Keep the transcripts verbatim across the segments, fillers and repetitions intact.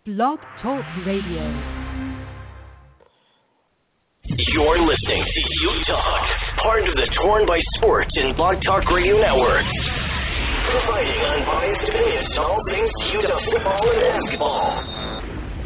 Blog Talk Radio. You're listening to U Talk, part of the Torn by Sports and Blog Talk Radio Network. Providing unbiased opinions on all things Utah football and basketball.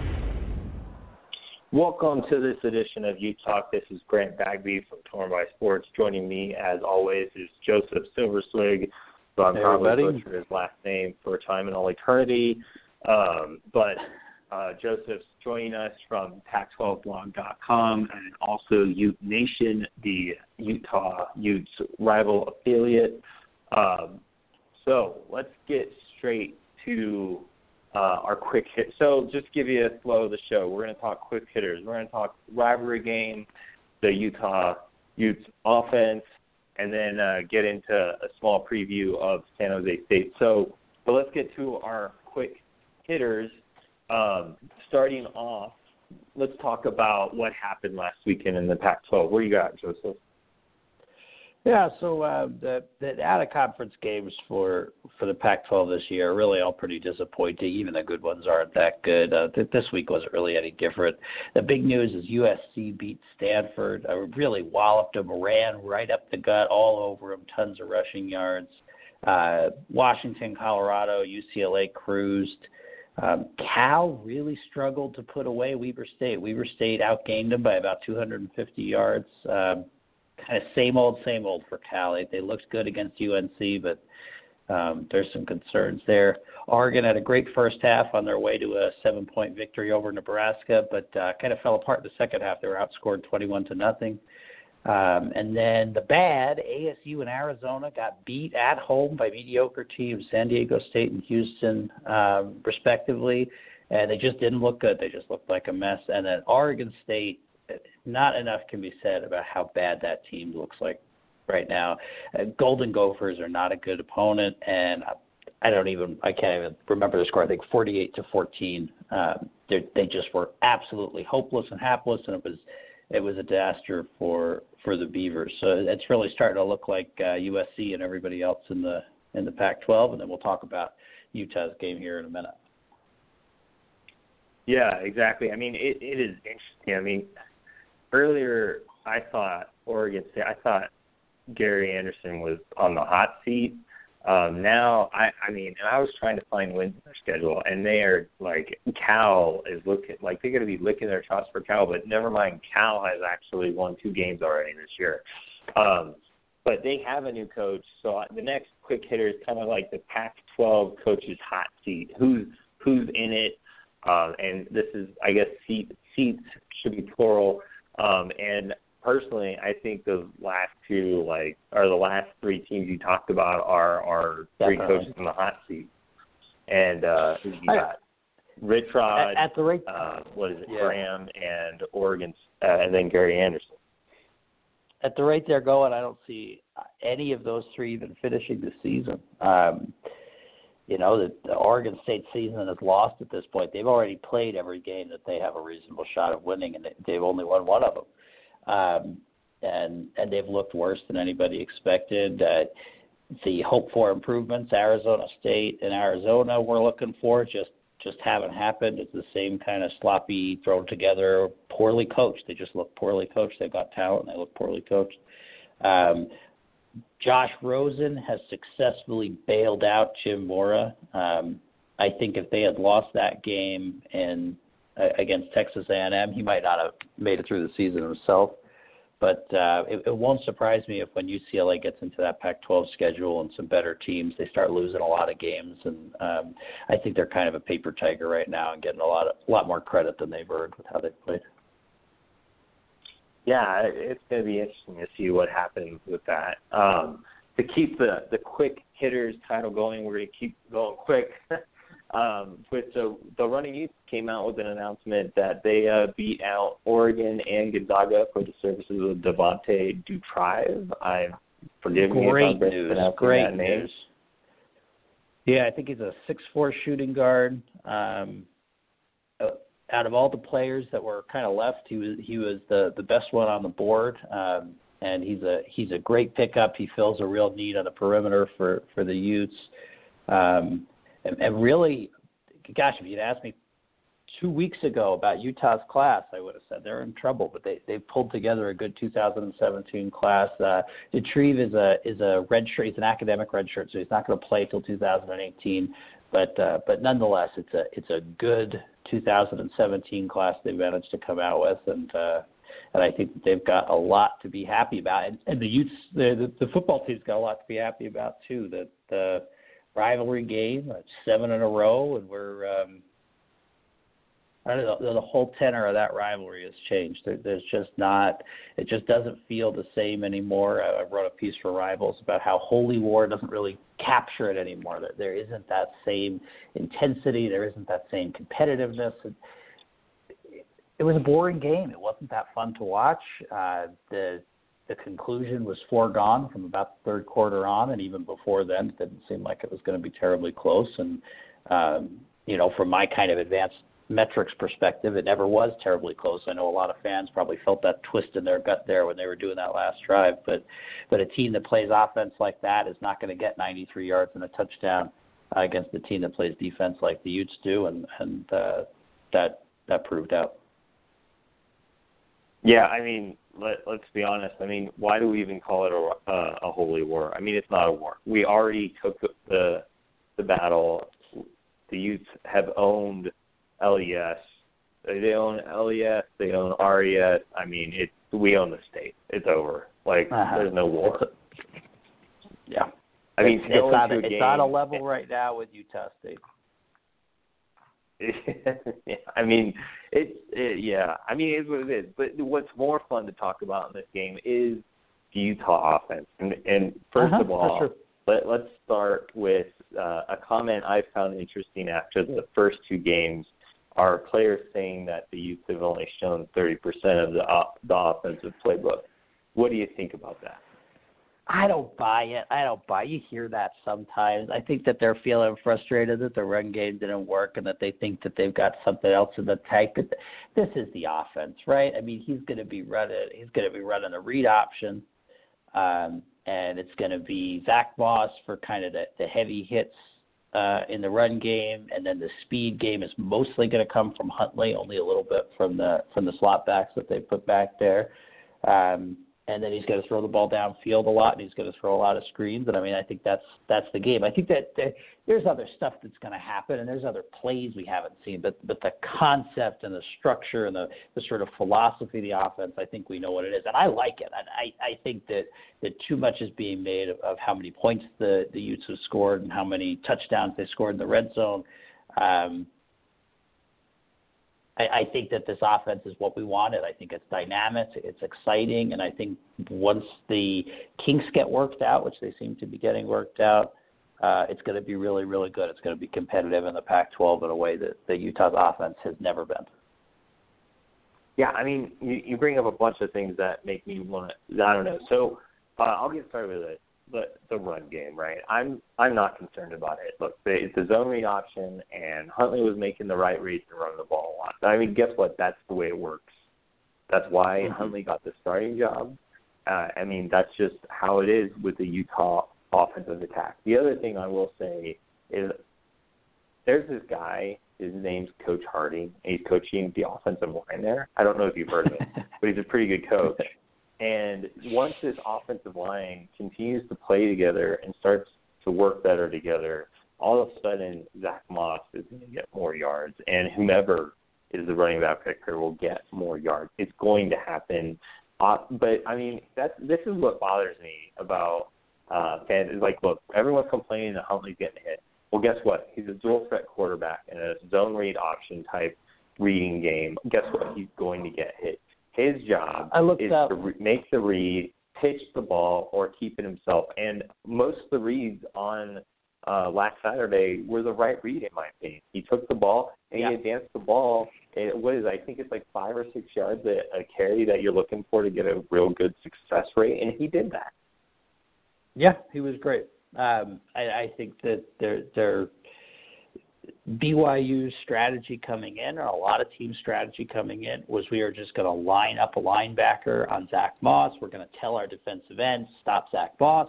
Welcome to this edition of U Talk. This is Grant Bagby from Torn by Sports. Joining me, as always, is Joseph Silverswig. So I'm hey, probably everybody. butchered his last name for a time in all eternity. Um, but uh, Joseph's joining us from Pac twelve blog dot com and also Ute Nation, the Utah Utes rival affiliate. Um, so let's get straight to uh, our quick hit. So just give you a flow of the show. We're going to talk quick hitters. We're going to talk rivalry game, the Utah Utes offense, and then uh, get into a small preview of San Jose State. So, but let's get to our quick hitters. Um, starting off, let's talk about what happened last weekend in the Pac twelve. What do you got, Joseph? Yeah, so uh, the, the out-of-conference games for, for the Pac twelve this year are really all pretty disappointing. Even the good ones aren't that good. Uh, th- this week wasn't really any different. The big news is U S C beat Stanford. Uh, really walloped them, ran right up the gut, all over them, tons of rushing yards. Uh, Washington, Colorado, U C L A cruised. Um, Cal really struggled to put away Weber State. Weber State outgained them by about two hundred fifty yards. Um, kind of same old, same old for Cal. They, they looked good against U N C, but um, there's some concerns there. Oregon had a great first half on their way to a seven-point victory over Nebraska, but uh, kind of fell apart in the second half. They were outscored twenty-one to nothing. Um, and then the bad, A S U and Arizona got beat at home by mediocre teams, San Diego State and Houston, um, respectively, and they just didn't look good. They just looked like a mess. And then Oregon State, not enough can be said about how bad that team looks like right now. Uh, Golden Gophers are not a good opponent, and I don't even, I can't even remember the score. I think forty-eight to fourteen. Um, they just were absolutely hopeless and hapless, and it was it was a disaster for for the Beavers. So it's really starting to look like uh, U S C and everybody else in the in the Pac twelve, and then we'll talk about Utah's game here in a minute. Yeah, exactly. I mean, it, it is interesting. I mean, earlier I thought Oregon State, I thought Gary Anderson was on the hot seat. Um, now, I, I mean, and I was trying to find wins in their schedule, and they are like, Cal is looking like they're going to be licking their chops for Cal, but never mind, Cal has actually won two games already this year. Um, but they have a new coach, so the next quick hitter is kind of like the Pac twelve coach's hot seat. Who's who's in it? Um, and this is, I guess, seat, seats should be plural. Um, and personally, I think the last two, like, or the last three teams you talked about are are three Definitely. coaches in the hot seat. And uh, you got Rich Rod, At, at the rate, uh, what is it, yeah. Graham, and Oregon, uh, and then Gary Anderson. At the rate they're going, I don't see any of those three even finishing the season. Um, you know, the, the Oregon State season is lost at this point. They've already played every game that they have a reasonable shot of winning, and they, they've only won one of them. Um, and and they've looked worse than anybody expected. Uh, the hope for improvements, Arizona State and Arizona we're looking for, just just haven't happened. It's the same kind of sloppy, thrown together, poorly coached. They just look poorly coached. They've got talent, and they look poorly coached. Um, Josh Rosen has successfully bailed out Jim Mora. Um, I think if they had lost that game in against Texas A and M, he might not have made it through the season himself. But uh, it, it won't surprise me if when U C L A gets into that Pac twelve schedule and some better teams, they start losing a lot of games. And um, I think they're kind of a paper tiger right now and getting a lot of, a lot more credit than they've earned with how they've played. Yeah, it's going to be interesting to see what happens with that. Um, to keep the, the quick hitters title going, we're going to keep going quick. Um, but so the Running Utes came out with an announcement that they uh, beat out Oregon and Gonzaga for the services of Devontae Dutrive. I forgive me Great if I'm news. pronouncing Great that name. news. Yeah, I think he's a six foot four shooting guard. Um, uh, out of all the players that were kind of left, he was he was the, the best one on the board. Um, and he's a he's a great pickup. He fills a real need on the perimeter for, for the Utes. Um, and, and really, gosh, if you'd asked me two weeks ago about Utah's class, I would have said they're in trouble, but they they pulled together a good two thousand seventeen class. Uh, Detrieve is a is a redshirt. He's an academic redshirt, so he's not going to play till two thousand eighteen. But uh, but nonetheless, it's a it's a good two thousand seventeen class they managed to come out with, and uh, and I think that they've got a lot to be happy about. And, and the youths, the, the the football team's got a lot to be happy about too. That the rivalry game, seven in a row, and we're um, I don't know, the, the whole tenor of that rivalry has changed. There, there's just not, it just doesn't feel the same anymore. I, I wrote a piece for Rivals about how Holy War doesn't really capture it anymore. That there isn't that same intensity, there isn't that same competitiveness. It, it was a boring game. It wasn't that fun to watch. Uh, the the conclusion was foregone from about the third quarter on, and even before then, it didn't seem like it was going to be terribly close. And um, you know, from my kind of advanced metrics perspective, it never was terribly close. I know a lot of fans probably felt that twist in their gut there when they were doing that last drive, but but a team that plays offense like that is not going to get ninety-three yards and a touchdown uh, against a team that plays defense like the Utes do, and and uh, that that proved out. Yeah, I mean, let, let's be honest. I mean, why do we even call it a, a, a holy war? I mean, it's not a war. We already took the the, the battle. The Utes have owned L E S. They own L E S. They own R E S. I mean, it. We own the state. It's over. Like, uh-huh. There's no war. Yeah. I mean, it's, it's, on, a, it's on a level right now with Utah State. yeah, I mean, it's it, yeah. I mean, it's what it is. But what's more fun to talk about in this game is the Utah offense. And, and first uh-huh, of all, sure. let, let's start with uh, a comment I found interesting after the first two games. Are players saying that the Utes have only shown thirty percent of the op- the offensive playbook? What do you think about that? I don't buy it. I don't buy it. You hear that sometimes. I think that they're feeling frustrated that the run game didn't work and that they think that they've got something else in the tank. But this is the offense, right? I mean, he's going to be running. He's going to be running the read option, um, and it's going to be Zach Moss for kind of the, the heavy hits uh, in the run game, and then the speed game is mostly going to come from Huntley, only a little bit from the from the slot backs that they put back there. Um, And then he's going to throw the ball downfield a lot, and he's going to throw a lot of screens. And I mean, I think that's that's the game. I think that there, there's other stuff that's going to happen, and there's other plays we haven't seen. But but the concept and the structure and the, the sort of philosophy of the offense, I think we know what it is, and I like it. And I, I think that, that too much is being made of, of how many points the the Utes have scored and how many touchdowns they scored in the red zone. Um, I think that this offense is what we wanted. I think it's dynamic, it's exciting, and I think once the kinks get worked out, which they seem to be getting worked out, uh, it's going to be really, really good. It's going to be competitive in the Pac twelve in a way that the Utah's offense has never been. Yeah, I mean, you, you bring up a bunch of things that make me want to, I don't know. So uh, I'll get started with it. The, the run game, right? I'm I'm not concerned about it. Look, the, it's a zone read option, and Huntley was making the right reads to run the ball a lot. I mean, guess what? That's the way it works. That's why mm-hmm. Huntley got the starting job. Uh, I mean, that's just how it is with the Utah offensive attack. The other thing I will say is there's this guy, his name's Coach Harding, and he's coaching the offensive line there. I don't know if you've heard of him, but he's a pretty good coach. And once this offensive line continues to play together and starts to work better together, all of a sudden Zach Moss is going to get more yards, and whomever is the running back picker will get more yards. It's going to happen. Uh, but, I mean, that's, this is what bothers me about uh, fans. Like, look, everyone's complaining that Huntley's getting hit. Well, guess what? He's a dual-threat quarterback in a zone read option type reading game. Guess what? He's going to get hit. His job is up. to re- make the read, pitch the ball, or keep it himself. And most of the reads on uh, last Saturday were the right read, in my opinion. He took the ball and yeah. he advanced the ball. And what is I think it's like five or six yards a, a carry that you're looking for to get a real good success rate, and he did that. Yeah, he was great. Um, I, I think that they're they're. B Y U's strategy coming in, or a lot of team strategy coming in, was we are just going to line up a linebacker on Zach Moss. We're going to tell our defensive ends, stop Zach Moss,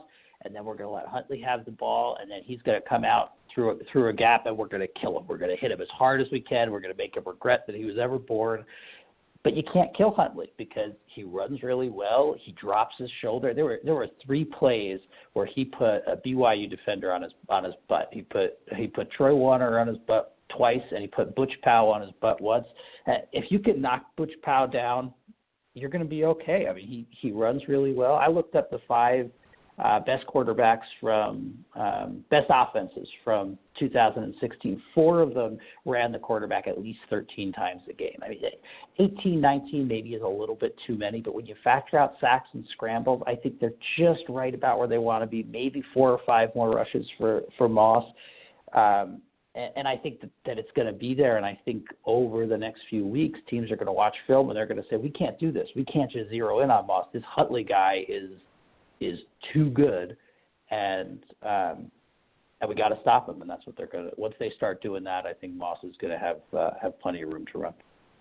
and then we're going to let Huntley have the ball, and then he's going to come out through through a gap, and we're going to kill him. We're going to hit him as hard as we can. We're going to make him regret that he was ever born. But you can't kill Huntley because he runs really well. He drops his shoulder. There were there were three plays where he put a B Y U defender on his on his butt. He put he put Troy Warner on his butt twice, and he put Butch Powell on his butt once. If you can knock Butch Powell down, you're going to be okay. I mean, he he runs really well. I looked up the five uh, best quarterbacks from um, best offenses from two thousand sixteen. Four of them ran the quarterback at least thirteen times a game. I mean, eighteen, nineteen maybe is a little bit too many, but when you factor out sacks and scrambles, I think they're just right about where they want to be. Maybe four or five more rushes for for Moss. Um, and, and I think that, that it's going to be there. And I think over the next few weeks, teams are going to watch film and they're going to say, we can't do this. We can't just zero in on Moss. This Huntley guy is is too good, and um, and we got to stop him. And that's what they're going to. Once they start doing that, I think Moss is going to have uh, have plenty of room to run.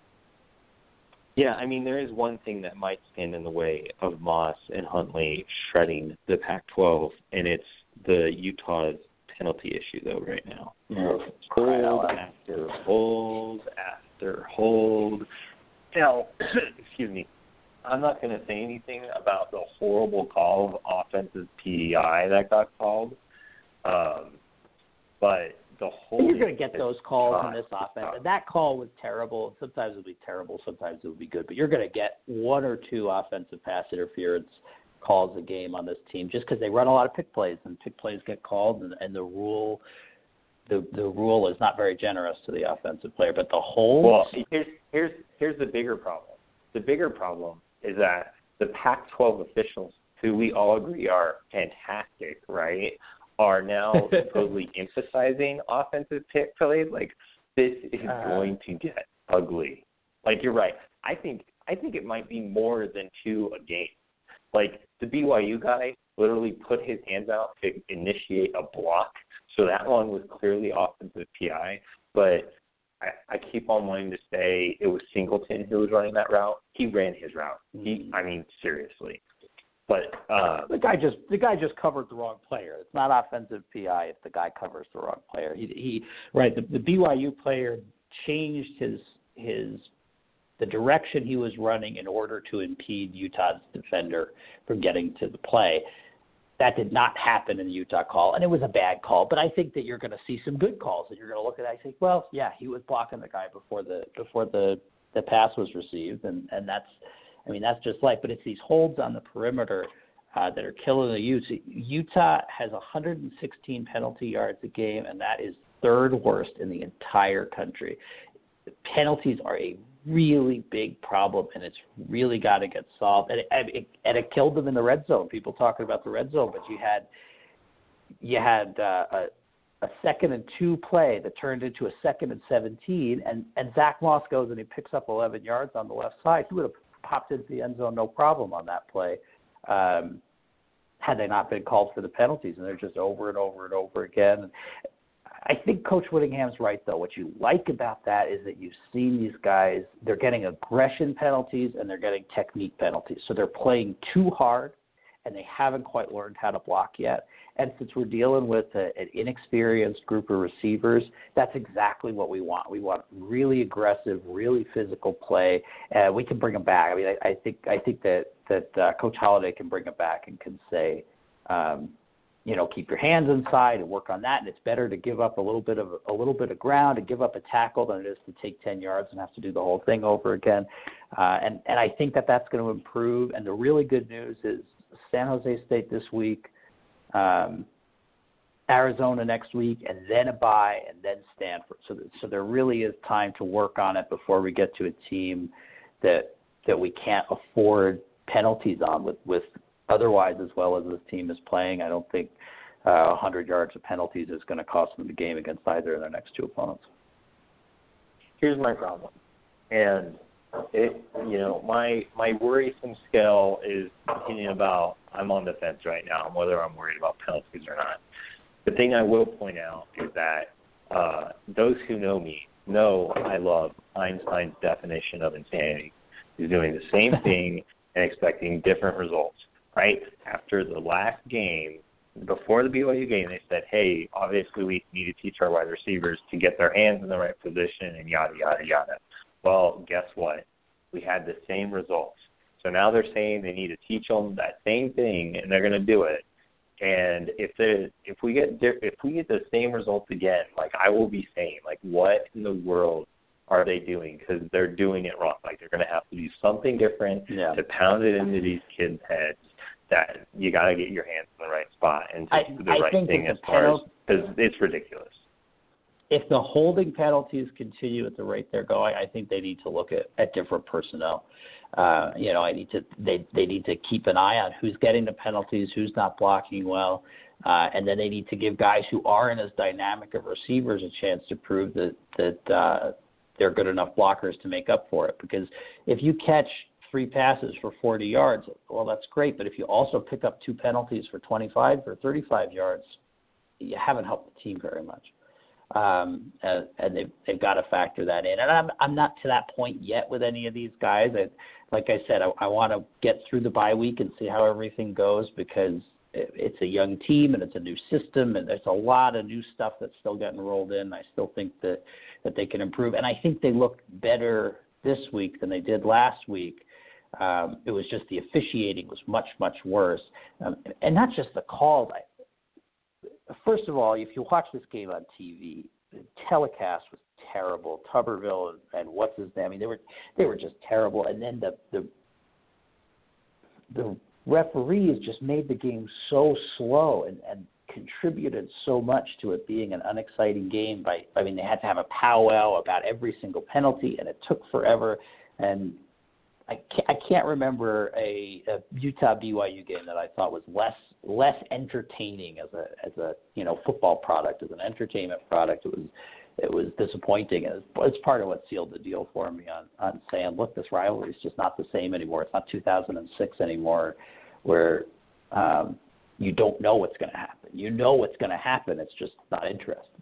Yeah, I mean, there is one thing that might stand in the way of Moss and Huntley shredding the Pac twelve, and it's the Utah's penalty issue, though, right now. Oh, hold after hold after hold. Now, excuse me, I'm not going to say anything about the horrible call of offensive P E I that got called, um, but the whole you're going to get those calls in this offense. And that call was terrible. Sometimes it'll be terrible. Sometimes it'll be good. But you're going to get one or two offensive pass interference calls a game on this team just because they run a lot of pick plays, and pick plays get called, and, and the rule the the rule is not very generous to the offensive player. But the whole well, here's here's here's the bigger problem. The bigger problem is that the Pac twelve officials, who we all agree are fantastic, right, are now supposedly emphasizing offensive pick plays. Like, this is uh, going to get ugly. Like, you're right. I think I think it might be more than two a game. Like, the B Y U guy literally put his hands out to initiate a block, so that one was clearly offensive P I. But I, I keep on wanting to say it was Singleton who was running that route. He ran his route. He, I mean, seriously. But uh, the guy just the guy just covered the wrong player. It's not offensive P I if the guy covers the wrong player. He, he right. The, the B Y U player changed his his the direction he was running in order to impede Utah's defender from getting to the play. That did not happen in the Utah call, and it was a bad call. But I think that you're going to see some good calls, and you're going to look at that and think, well, yeah, he was blocking the guy before the before the, the pass was received, and, and that's, I mean, that's just life. But it's these holds on the perimeter uh, that are killing the Utes. Utah has one hundred sixteen penalty yards a game, and that is third worst in the entire country. Penalties are a really big problem, and it's really got to get solved. And it, it, and it killed them in the red zone. People talking about the red zone, but you had you had uh, a, a second and two play that turned into a second and seventeen, and, and Zach Moss goes and he picks up eleven yards on the left side. He would have popped into the end zone no problem on that play um, had they not been called for the penalties, and they're just over and over and over again. I think Coach Whittingham's right, though. What you like about that is that you've seen these guys, they're getting aggression penalties and they're getting technique penalties. So they're playing too hard, and they haven't quite learned how to block yet. And since we're dealing with a, an inexperienced group of receivers, that's exactly what we want. We want really aggressive, really physical play, and we can bring them back. I mean, I, I think I think that, that uh, Coach Holliday can bring them back and can say, um, you know, keep your hands inside and work on that. And it's better to give up a little bit of a little bit of ground and give up a tackle than it is to take ten yards and have to do the whole thing over again. Uh, and and I think that that's going to improve. And the really good news is San Jose State this week, um, Arizona next week, and then a bye, and then Stanford. So that, so there really is time to work on it before we get to a team that that we can't afford penalties on with with. Otherwise, as well as this team is playing, I don't think uh, one hundred yards of penalties is going to cost them the game against either of their next two opponents. Here's my problem, and it, you know, my my worrisome scale is thinking about. I'm on the fence right now, whether I'm worried about penalties or not. The thing I will point out is that uh, those who know me know I love Einstein's definition of insanity. He's doing the same thing and expecting different results. Right after the last game, before the B Y U game, they said, hey, obviously we need to teach our wide receivers to get their hands in the right position and yada, yada, yada. Well, guess what? We had the same results. So now they're saying they need to teach them that same thing, and they're going to do it. And if they, if we get if we get the same results again, like I will be saying, like what in the world are they doing? Because they're doing it wrong. Like they're going to have to do something different yeah. to pound it into these kids' heads that you got to get your hands in the right spot and I, do the I right think thing as the far penalty, as because it's ridiculous. If the holding penalties continue at the rate they're going, I think they need to look at, at different personnel. Uh, you know, I need to they they need to keep an eye on who's getting the penalties, who's not blocking well, uh, and then they need to give guys who aren't as dynamic of receivers a chance to prove that that uh, they're good enough blockers to make up for it. Because if you catch three passes for forty yards, well, that's great. But if you also pick up two penalties for twenty-five or thirty-five yards, you haven't helped the team very much. Um, and, and they've, they've got to factor that in. And I'm, I'm not to that point yet with any of these guys. I, like I said, I, I want to get through the bye week and see how everything goes because it, it's a young team and it's a new system and there's a lot of new stuff that's still getting rolled in. I still think that, that they can improve. And I think they look better this week than they did last week. Um, it was just the officiating was much, much worse. Um, and not just the calls. I, First of all, if you watch this game on T V, the telecast was terrible. Tuberville and, and what's his name? I mean, they were they were just terrible. And then the the the referees just made the game so slow and, and contributed so much to it being an unexciting game. By I mean, they had to have a powwow about every single penalty, and it took forever. And I can't, I can't remember a, a Utah B Y U game that I thought was less less entertaining as a as a you know football product, as an entertainment product. It was it was disappointing. It's, it's part of what sealed the deal for me on, on saying, look, this rivalry is just not the same anymore. It's not two thousand six anymore, where um, you don't know what's going to happen. You know what's going to happen. It's just not interesting.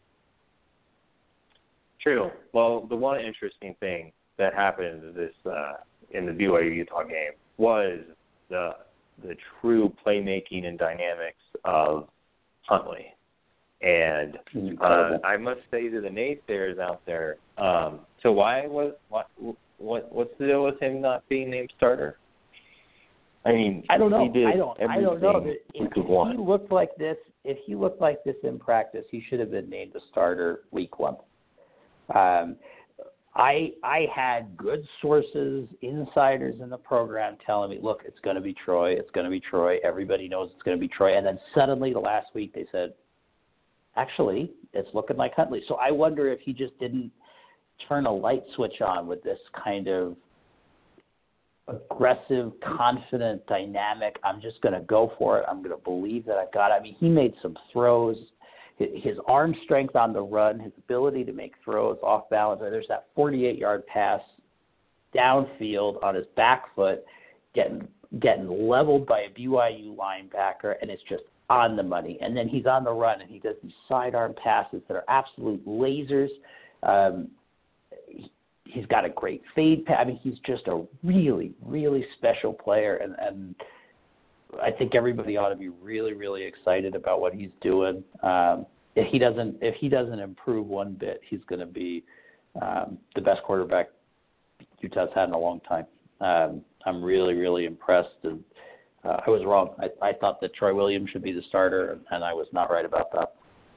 True. Well, the one interesting thing that happened this uh, in the B Y U Utah game was the the true playmaking and dynamics of Huntley. And uh, I must say to the naysayers out there, um, so why was what what what's the deal with him not being named starter? I mean, I don't know. He did I don't. I don't know. If, if he want. looked like this, if he looked like this in practice, he should have been named a starter week one. Um, I I had good sources, insiders in the program telling me, look, it's going to be Troy. It's going to be Troy. Everybody knows it's going to be Troy. And then suddenly the last week they said, actually, it's looking like Huntley. So I wonder if he just didn't turn a light switch on with this kind of aggressive, confident, dynamic, I'm just going to go for it. I'm going to believe that I've got it. I mean, he made some throws. His arm strength on the run, his ability to make throws off balance. There's that forty-eight-yard pass downfield on his back foot, getting getting leveled by a B Y U linebacker, and it's just on the money. And then he's on the run, and he does these sidearm passes that are absolute lasers. Um, he, he's got a great fade pass. I mean, he's just a really, really special player, and, and I think everybody ought to be really, really excited about what he's doing. Um, if he doesn't, if he doesn't improve one bit, he's going to be um, the best quarterback Utah's had in a long time. Um, I'm really, really impressed. And uh, I was wrong. I, I thought that Troy Williams should be the starter, and I was not right about that.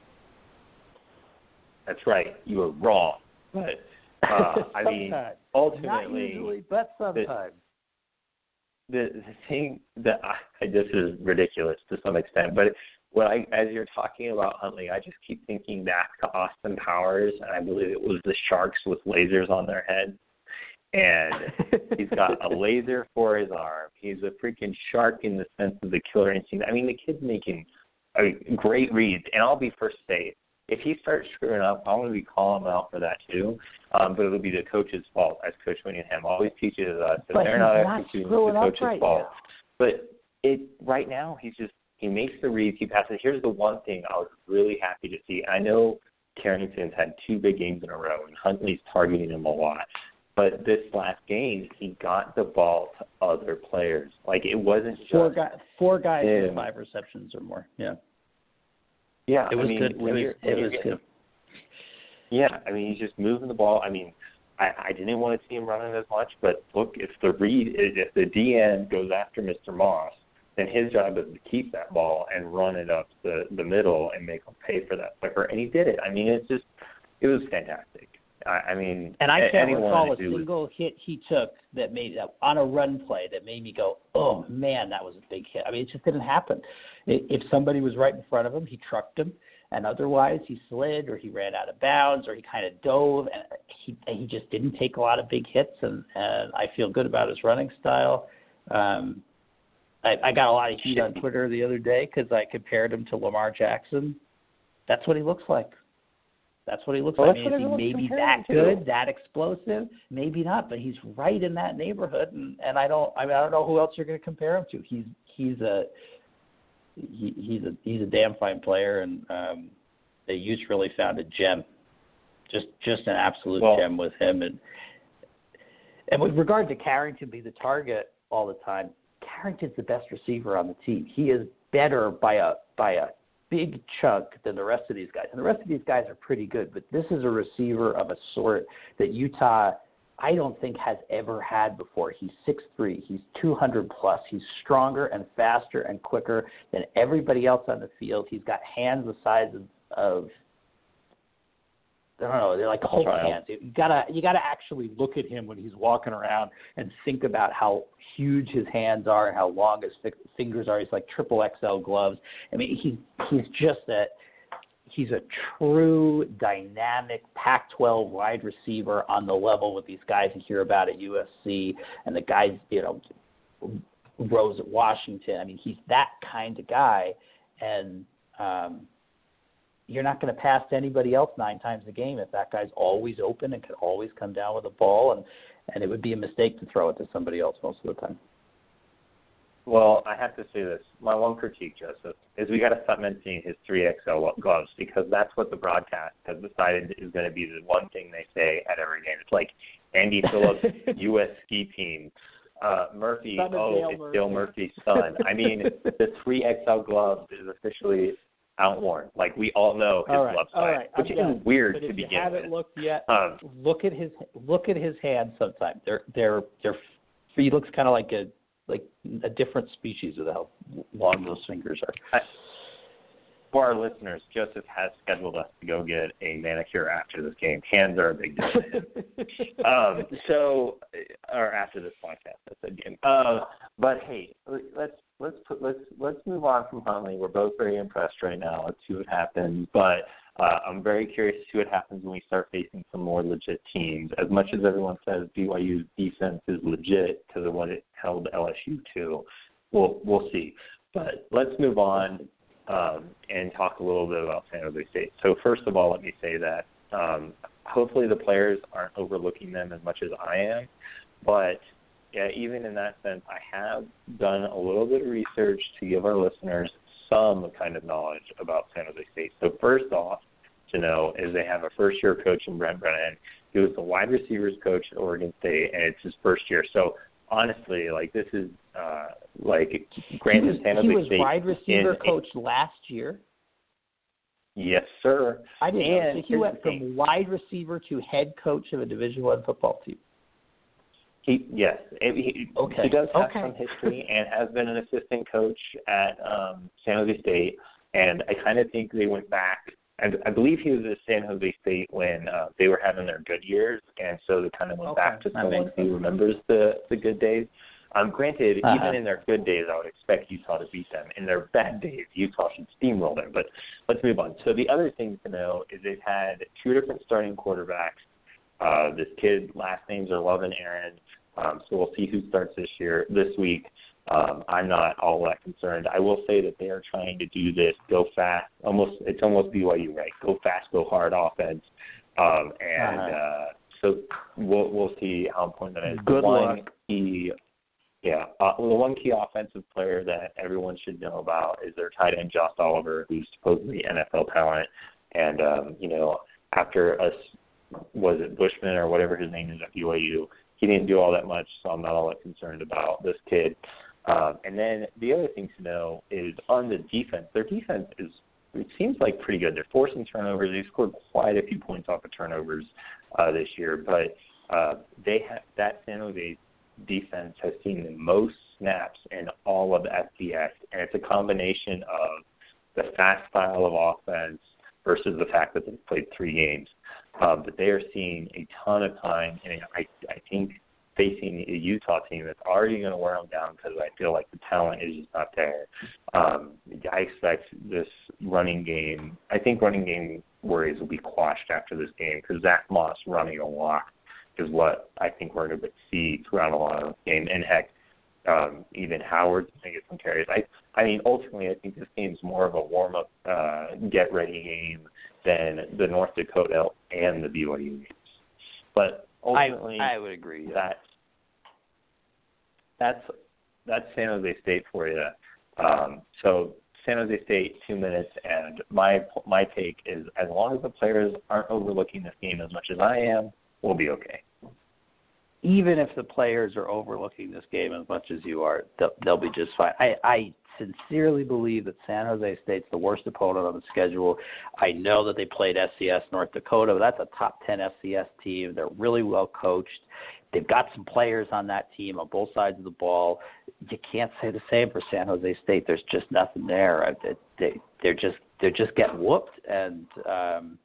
That's right. You were wrong. But uh, I mean, ultimately, not usually, but sometimes. The, the thing that I, this is ridiculous to some extent, but when I, as you're talking about Huntley, I just keep thinking back to Austin Powers, and I believe it was the sharks with lasers on their heads. And he's got a laser for his arm. He's a freaking shark in the sense of the killer instinct. I mean, the kid's making a great reads, and I'll be first to say, if he starts screwing up, I'm going to be calling him out for that too. Um, but it'll be the coach's fault, as Coach Winningham always teaches us. That but they're not executing, it's the coach's right fault. now. But it right now, he's just he makes the reads, he passes. Here's the one thing I was really happy to see. I know Carrington's had two big games in a row, and Huntley's targeting him a lot. But this last game, he got the ball to other players. Like, it wasn't just four guys, four guys him. with five receptions or more. Yeah. Yeah, It was I mean, good. It when was, you're, it when was you're, good. Yeah, I mean, he's just moving the ball. I mean, I, I didn't want to see him running as much, but look, if the read, if the D N goes after Mister Moss, then his job is to keep that ball and run it up the, the middle and make him pay for that quicker. And he did it. I mean, it's just, it was fantastic. I, I mean, and I can't anyone recall a who single hit he took that made that on a run play that made me go, oh man, that was a big hit. I mean, it just didn't happen. If somebody was right in front of him, he trucked him, and otherwise he slid or he ran out of bounds or he kind of dove, and he he just didn't take a lot of big hits. And, and I feel good about his running style. Um, I, I got a lot of heat on Twitter the other day because I compared him to Lamar Jackson. That's what he looks like. That's what he looks well, like. I mean, is he maybe that good, too. that explosive? Maybe not, but he's right in that neighborhood, and, and I don't. I mean, I don't know who else you're going to compare him to. He's he's a he, he's a he's a damn fine player, and um, the Utes really found a gem, just just an absolute well, gem with him. And and with regard to Carrington being the target all the time, Carrington's the best receiver on the team. He is better by a by a big chunk than the rest of these guys. And the rest of these guys are pretty good, but this is a receiver of a sort that Utah, I don't think, has ever had before. He's six three. He's two hundred plus. He's stronger and faster and quicker than everybody else on the field. He's got hands the size of, of I don't know, they're like Hulk hands. You gotta you gotta actually look at him when he's walking around and think about how huge his hands are and how long his fi- fingers are. He's like triple X L gloves. I mean, he's he's just a he's a true dynamic Pac twelve wide receiver on the level with these guys you hear about at U S C and the guys, you know, Rose at Washington. I mean, he's that kind of guy, and um, you're not going to pass to anybody else nine times a game if that guy's always open and can always come down with a ball, and, and it would be a mistake to throw it to somebody else most of the time. Well, I have to say this. My one critique, Joseph, is we got to stop mentioning his three X L gloves because that's what the broadcast has decided is going to be the one thing they say at every game. It's like Andy Phillips, U S ski team, uh, Murphy, Son of oh, Dale it's Murphy. Dale Murphy's son. I mean, the three X L gloves is officially outworn. Like, we all know his all right, glove size, all right. which I'm is done. weird but to if begin you haven't with. looked yet, Um, look at his look at his hands. Sometimes they're they're they're he looks kind of like a like a different species of how long those fingers are. I, for our listeners, Joseph has scheduled us to go get a manicure after this game. Hands are a big deal to him. um, so, or after this podcast, I said game. Uh, but hey, let's let's put, let's let's move on from Huntley. We're both very impressed right now. Let's see what happens. But uh, I'm very curious to see what happens when we start facing some more legit teams. As much as everyone says B Y U's defense is legit because of what it held L S U to, we'll we'll see. But let's move on. Um, and talk a little bit about San Jose State. So first of all, let me say that um, hopefully the players aren't overlooking them as much as I am. But yeah, even in that sense, I have done a little bit of research to give our listeners some kind of knowledge about San Jose State. So first off, to know is they have a first-year coach in Brent Brennan. He was the wide receivers coach at Oregon State, and it's his first year. So honestly, like this is uh, like granted, San Jose He was State wide receiver in, coach last year. Yes, sir. I didn't and know. So he went from wide receiver to head coach of a Division One football team. He yes, he, okay. he does have okay. some history and has been an assistant coach at um, San Jose State. And I kind of think they went back. I, I believe he was at San Jose State when uh, they were having their good years, and so they kind of went okay. back to That someone who remembers the the good days. Um, granted, uh-huh. even in their good days, I would expect Utah to beat them. In their bad days, Utah should steamroll them. But let's move on. So the other thing to know is they've had two different starting quarterbacks. Uh, this kid, last names are Love and Aaron. Um, so we'll see who starts this year, this week. Um, I'm not all that concerned. I will say that they are trying to do this go fast. Almost, it's almost B Y U, right? Go fast, go hard offense. Um, and uh-huh. uh, so we'll we'll see how important that is. Good One luck. Key, yeah, uh, well, the one key offensive player that everyone should know about is their tight end, Josh Oliver, who's supposedly N F L talent. And, um, you know, after us was it Bushman or whatever his name is at B Y U. He didn't do all that much, so I'm not all that concerned about this kid. Um, and then the other thing to know is on the defense. Their defense is, it seems like pretty good. They're forcing turnovers. They scored quite a few points off of turnovers uh, this year, but uh, they ha- that San Jose defense has seen the most snaps in all of the F B S, and it's a combination of the fast style of offense versus the fact that they've played three games. Uh, but they are seeing a ton of time, and I, I think facing a Utah team that's already going to wear them down because I feel like the talent is just not there. Um, I expect this running game, I think running game worries will be quashed after this game because Zach Moss running a lot is what I think we're going to see throughout a lot of the game. And heck, um, even Howard's going to get some carries. I, I mean, ultimately, I think this game's more of a warm-up, uh, get-ready game than the North Dakota and the B Y U games. But ultimately, I, I would agree. Yeah. That, that's that's San Jose State for you. Um, so San Jose State, two minutes, and my my take is as long as the players aren't overlooking this game as much as I am, we'll be okay. Even if the players are overlooking this game as much as you are, they'll, they'll be just fine. I, I sincerely believe that San Jose State's the worst opponent on the schedule. I know that they played S C S North Dakota, but that's a top ten S C S team. They're really well coached. They've got some players on that team on both sides of the ball. You can't say the same for San Jose State. There's just nothing there. They, they're just they're just getting whooped. And um,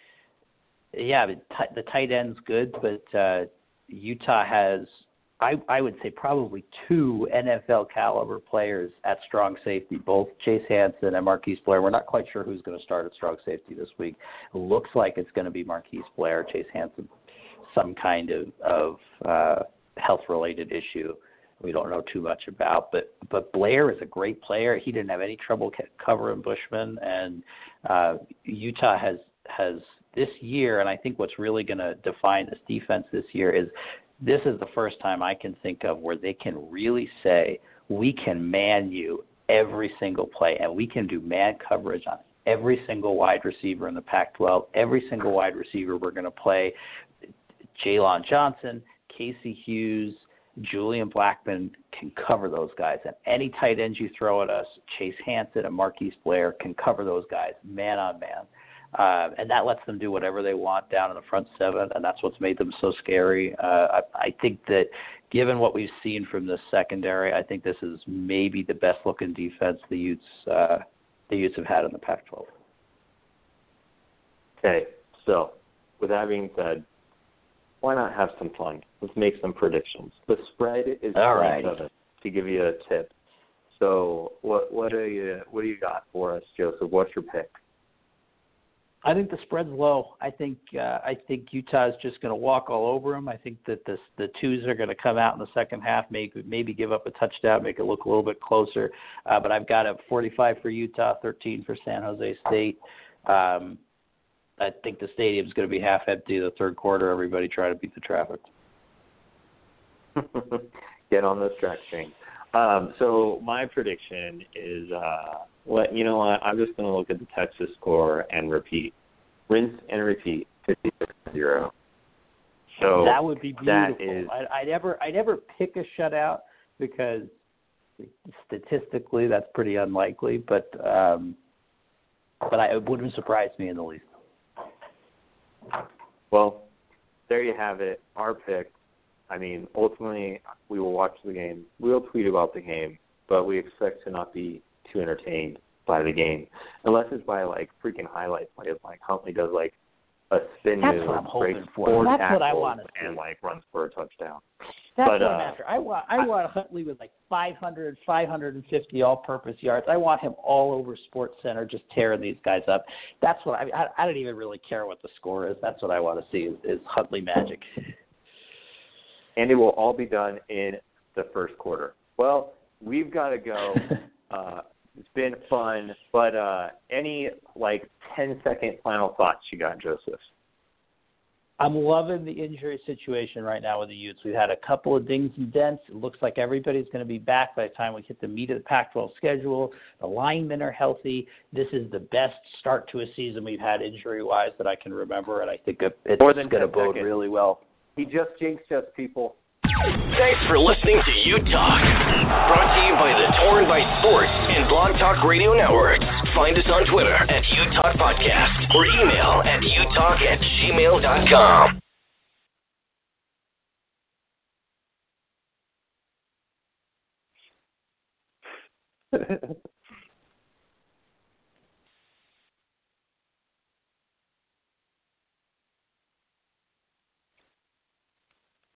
yeah, the, t- the tight end's good, but uh, Utah has, I, I would say, probably two N F L caliber players at strong safety, both Chase Hansen and Marquise Blair. We're not quite sure who's going to start at strong safety this week. It looks like it's going to be Marquise Blair. Chase Hansen, some kind of, of uh, health-related issue we don't know too much about. But but Blair is a great player. He didn't have any trouble covering Bushman, and uh, Utah has has this year, and I think what's really going to define this defense this year is this is the first time I can think of where they can really say, we can man you every single play, and we can do man coverage on every single wide receiver in the Pac twelve, every single wide receiver we're going to play. Jalen Johnson, Casey Hughes, Julian Blackman can cover those guys. And any tight ends you throw at us, Chase Hansen and Marquise Blair can cover those guys man on man. Uh, and that lets them do whatever they want down in the front seven, and that's what's made them so scary. Uh, I, I think that given what we've seen from this secondary, I think this is maybe the best-looking defense the Utes, uh, the Utes have had in the Pac twelve. Okay, so with that being said, why not have some fun? Let's make some predictions. The spread is twenty-seven, to give you a tip. So what what do you what do you got for us, Joseph? What's your pick? I think the spread's low. I think uh, I think Utah's just going to walk all over them. I think that the the twos are going to come out in the second half, maybe maybe give up a touchdown, make it look a little bit closer. Uh, but I've got a forty-five for Utah, thirteen for San Jose State. Um, I think the stadium's going to be half empty the third quarter. Everybody try to beat the traffic. Get on the track train. Um, so my prediction is, uh, what you know what? I'm just going to look at the Texas score and repeat, rinse and repeat, fifty-six to zero. So that would be beautiful. That is, I, I never, I never pick a shutout because statistically that's pretty unlikely. But, um, but I, it wouldn't surprise me in the least. Well, there you have it. Our pick. I mean, ultimately, we will watch the game. We'll tweet about the game, but we expect to not be too entertained by the game, unless it's by, like, freaking highlight plays, like Huntley does, like, a spin That's move, what I'm hoping breaks for. four That's tackles, what I want to see. and, like, runs for a touchdown. That's but, what uh, I'm after. I want, I want Huntley with, like, five hundred, five hundred fifty all-purpose yards. I want him all over Sports Center just tearing these guys up. That's what I, I, I don't even really care what the score is. That's what I want to see is, is Huntley magic. And it will all be done in the first quarter. Well, we've got to go. uh, it's been fun, but uh, any, like, ten-second final thoughts you got, Joseph? I'm loving the injury situation right now with the Utes. We've had a couple of dings and dents. It looks like everybody's going to be back by the time we hit the meat of the Pac twelve schedule. The linemen are healthy. This is the best start to a season we've had injury-wise that I can remember, and I think it's More than going to bode seconds. really well. He just jinxed us, people. Thanks for listening to U Talk. Brought to you by the Torn by Sports and Blog Talk Radio Network. Find us on Twitter at U Talk Podcast or email at utalk at gmail dot com.